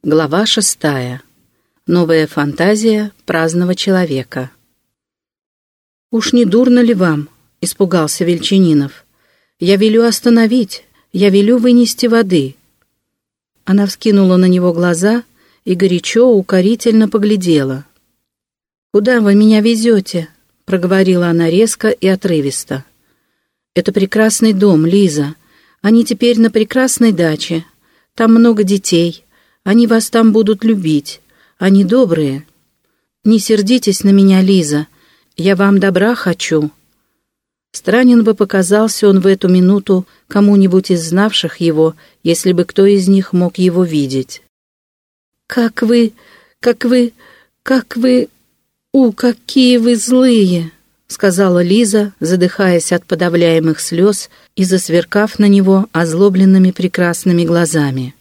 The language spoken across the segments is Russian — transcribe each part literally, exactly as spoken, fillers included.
Глава шестая. Новая фантазия праздного человека. «Уж не дурно ли вам?» — испугался Вельчининов. «Я велю остановить, я велю вынести воды». Она вскинула на него глаза и горячо, укорительно поглядела. «Куда вы меня везете?» — проговорила она резко и отрывисто. «Это прекрасный дом, Лиза. Они теперь на прекрасной даче. Там много детей. Они вас там будут любить. Они добрые. Не сердитесь на меня, Лиза. Я вам добра хочу». Странен бы показался он в эту минуту кому-нибудь из знавших его, если бы кто из них мог его видеть. «Как вы, как вы, как вы... У, какие вы злые!» — сказала Лиза, задыхаясь от подавляемых слез и засверкав на него озлобленными прекрасными глазами.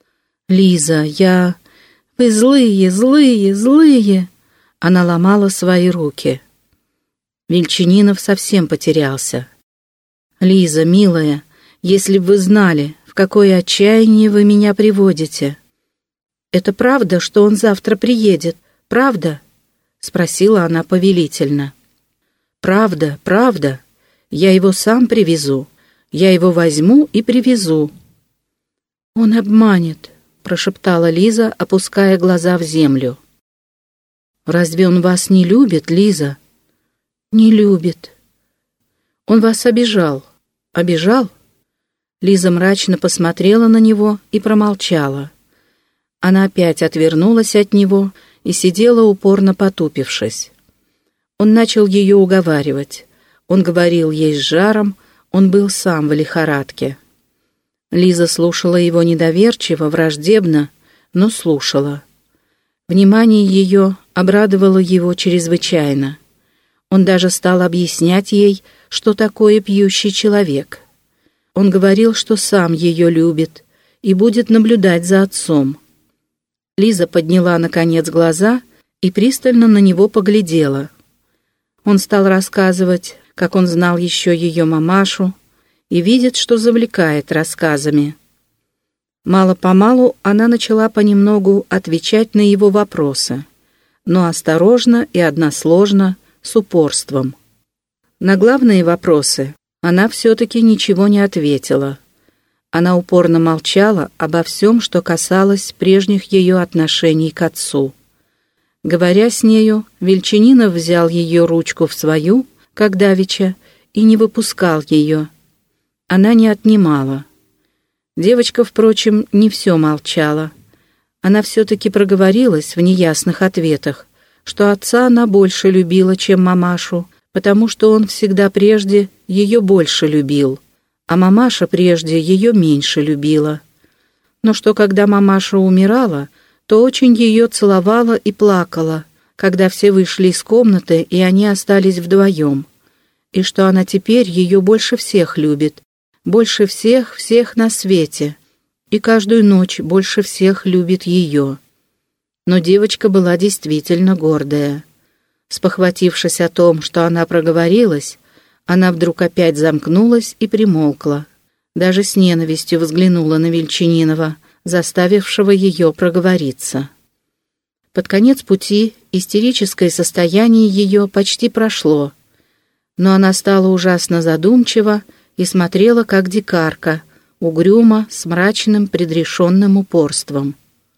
«Лиза, я... Вы злые, злые, злые!» Она ломала свои руки. Вельчининов совсем потерялся. «Лиза, милая, если бы вы знали, в какое отчаяние вы меня приводите!» «Это правда, что он завтра приедет? Правда?» — спросила она повелительно. «Правда, правда. Я его сам привезу. Я его возьму и привезу». «Он обманет», — прошептала Лиза, опуская глаза в землю. «Разве он вас не любит, Лиза?» «Не любит». «Он вас обижал. Обижал?» Лиза мрачно посмотрела на него и промолчала. Она опять отвернулась от него и сидела упорно потупившись. Он начал ее уговаривать. Он говорил ей с жаром, он был сам в лихорадке. Лиза слушала его недоверчиво, враждебно, но слушала. Внимание ее обрадовало его чрезвычайно. Он даже стал объяснять ей, что такое пьющий человек. Он говорил, что сам ее любит и будет наблюдать за отцом. Лиза подняла, наконец, глаза и пристально на него поглядела. Он стал рассказывать, как он знал еще ее мамашу, и видит, что завлекает рассказами. Мало-помалу она начала понемногу отвечать на его вопросы, но осторожно и односложно, с упорством. На главные вопросы она все-таки ничего не ответила. Она упорно молчала обо всем, что касалось прежних ее отношений к отцу. Говоря с нею, Вельчининов взял ее ручку в свою, как давеча, и не выпускал ее. Она не отнимала. Девочка, впрочем, не все молчала. Она все-таки проговорилась в неясных ответах, что отца она больше любила, чем мамашу, потому что он всегда прежде ее больше любил, а мамаша прежде ее меньше любила. Но что когда мамаша умирала, то очень ее целовала и плакала, когда все вышли из комнаты, и они остались вдвоем, и что она теперь ее больше всех любит, больше всех, всех на свете, и каждую ночь больше всех любит ее. Но девочка была действительно гордая. Спохватившись о том, что она проговорилась, она вдруг опять замкнулась и примолкла. Даже с ненавистью взглянула на Вельчининова, заставившего ее проговориться. Под конец пути истерическое состояние ее почти прошло, но она стала ужасно задумчива и смотрела, как дикарка, угрюмо, с мрачным предрешенным упорством.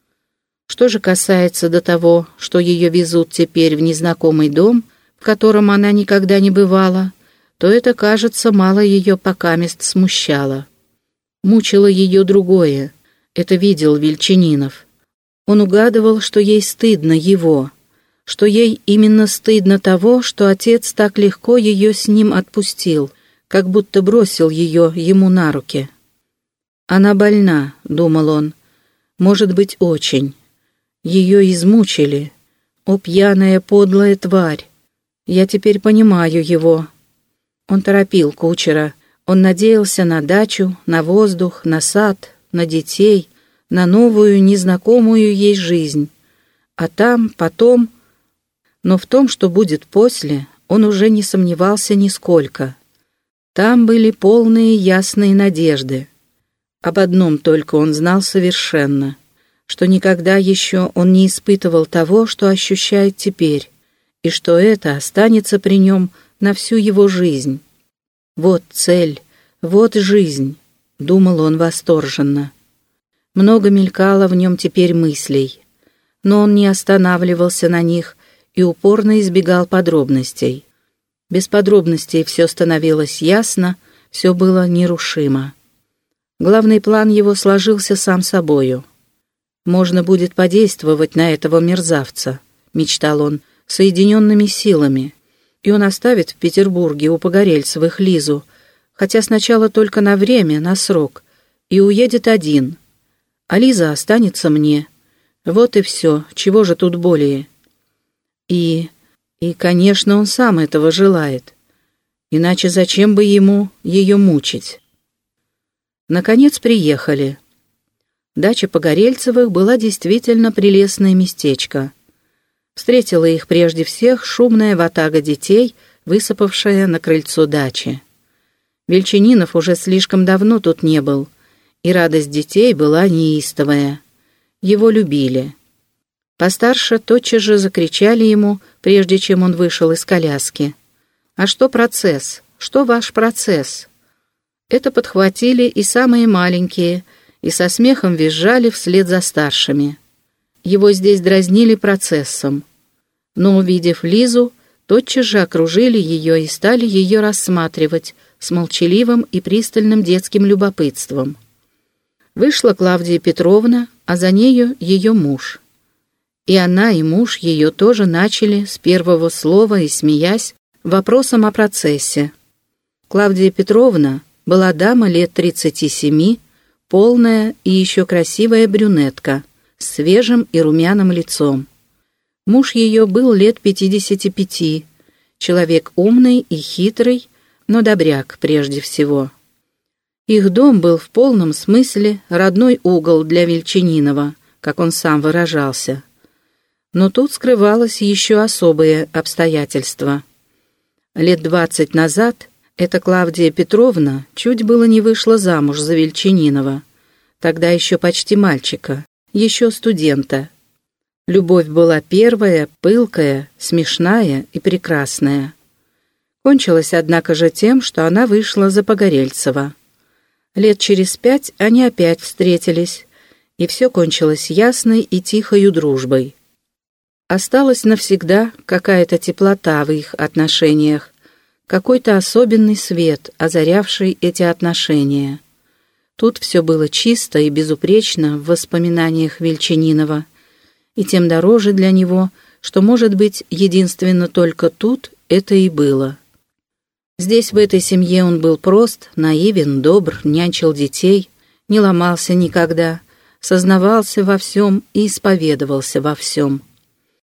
Что же касается до того, что ее везут теперь в незнакомый дом, в котором она никогда не бывала, то это, кажется, мало ее покамест смущало. Мучило ее другое. Это видел Вельчининов. Он угадывал, что ей стыдно его, что ей именно стыдно того, что отец так легко ее с ним отпустил, как будто бросил ее ему на руки. «Она больна», — думал он, — «может быть, очень. Ее измучили. О, пьяная подлая тварь! Я теперь понимаю его». Он торопил кучера. Он надеялся на дачу, на воздух, на сад, на детей, на новую, незнакомую ей жизнь. А там, потом... Но в том, что будет после, он уже не сомневался нисколько. Там были полные ясные надежды. Об одном только он знал совершенно, что никогда еще он не испытывал того, что ощущает теперь, и что это останется при нем на всю его жизнь. Вот цель, вот жизнь, думал он восторженно. Много мелькало в нем теперь мыслей, но он не останавливался на них и упорно избегал подробностей. Без подробностей все становилось ясно, все было нерушимо. Главный план его сложился сам собою. «Можно будет подействовать на этого мерзавца», — мечтал он, — «соединенными силами, и он оставит в Петербурге у Погорельцевых Лизу, хотя сначала только на время, на срок, и уедет один, а Лиза останется мне. Вот и все, чего же тут более. И, и, конечно, он сам этого желает. Иначе зачем бы ему ее мучить?» Наконец приехали. Дача Погорельцевых была действительно прелестное местечко. Встретила их прежде всех шумная ватага детей, высыпавшая на крыльцо дачи. Вельчининов уже слишком давно тут не был, и радость детей была неистовая. Его любили. Постарше тотчас же закричали ему, прежде чем он вышел из коляски: «А что процесс? Что ваш процесс?» Это подхватили и самые маленькие, и со смехом визжали вслед за старшими. Его здесь дразнили процессом. Но, увидев Лизу, тотчас же окружили ее и стали ее рассматривать с молчаливым и пристальным детским любопытством. Вышла Клавдия Петровна, а за нею ее муж. И она, и муж ее тоже начали с первого слова и, смеясь, вопросом о процессе. Клавдия Петровна была дама лет тридцати семи, полная и еще красивая брюнетка, с свежим и румяным лицом. Муж ее был лет пятидесяти пяти, человек умный и хитрый, но добряк прежде всего. Их дом был в полном смысле родной угол для Вельчининова, как он сам выражался. Но тут скрывалось еще особые обстоятельства. Лет двадцать назад эта Клавдия Петровна чуть было не вышла замуж за Вельчининова, тогда еще почти мальчика, еще студента. Любовь была первая, пылкая, смешная и прекрасная. Кончилась, однако же, тем, что она вышла за Погорельцева. Лет через пять они опять встретились, и все кончилось ясной и тихою дружбой. Осталась навсегда какая-то теплота в их отношениях, какой-то особенный свет, озарявший эти отношения. Тут все было чисто и безупречно в воспоминаниях Вельчининова, и тем дороже для него, что, может быть, единственно только тут это и было. Здесь, в этой семье, он был прост, наивен, добр, нянчил детей, не ломался никогда, сознавался во всем и исповедовался во всем.